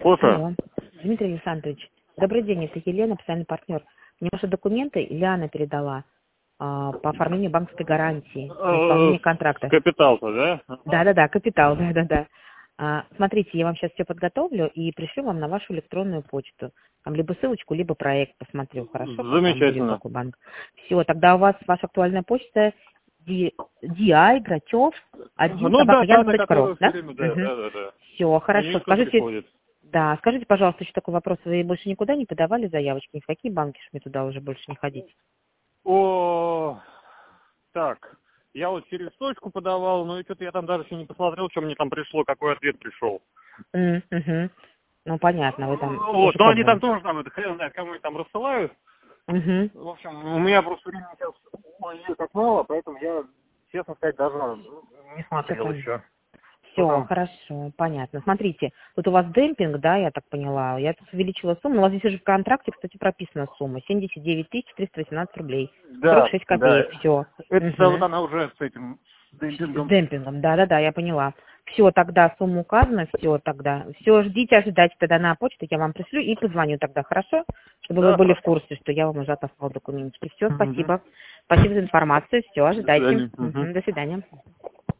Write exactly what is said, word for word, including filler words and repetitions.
Слушаю. Алло. Дмитрий Александрович, добрый день, это Елена, официальный партнер. Мне ваши документы Ильяна передала а, по оформлению банковской гарантии, по исполнению контракта. Капитал-то, да? Да-да-да, капитал, да-да-да. А, смотрите, я вам сейчас все подготовлю и пришлю вам на вашу электронную почту. Там либо ссылочку, либо проект посмотрю, хорошо? Как там будет, Замечательно. какой банк. Все, тогда у вас ваша актуальная почта ди ай Гратев один Ну собака да, та, яндекс на точка ру, которую все да? время, да, да, да, да. Все, На хорошо. нее кто Скажите, приходит. да, скажите, пожалуйста, еще такой вопрос. Вы больше никуда не подавали заявочки? Ни в какие банки, что мне туда уже больше не ходить? О, так, я вот через точку подавал, но и что-то я там даже еще не посмотрел, что мне там пришло, какой ответ пришел. М, мгм. Ну, понятно, вы там Вот, тоже но они там пробовали. тоже там, это хрен знает, кому их там рассылают. Мгм. В общем, у меня просто времени сейчас ой, как мало, поэтому я, честно сказать, даже не Все смотрел понятно. еще. Что Все, там? хорошо, понятно. Смотрите, тут у вас демпинг, да, я так поняла. Я тут увеличила сумму. У вас здесь уже в контракте, кстати, прописана сумма. семьдесят девять тысяч триста восемнадцать рублей. сорок Да, шесть да. копеек. Все. Это вот она уже с этим с С демпингом. демпингом, да-да-да, я поняла. Все, тогда сумма указана, все тогда. Все, ждите, ожидайте тогда на почту, я вам пришлю и позвоню тогда, хорошо? Чтобы вы Да, были в хорошо. курсе, что я вам уже отослала документики. Все, Мгм. спасибо. Спасибо за информацию, все, До ожидайте. свидания. Мгм. Мгм, до свидания.